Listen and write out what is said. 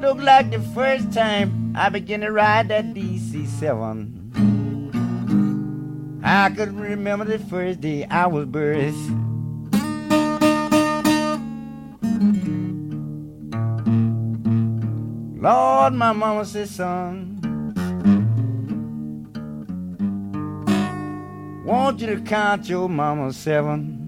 Look like the first time I began to ride that DC-7. I could remember the first day I was birthed. Lord, my mama said, son, want you to count your mama 7.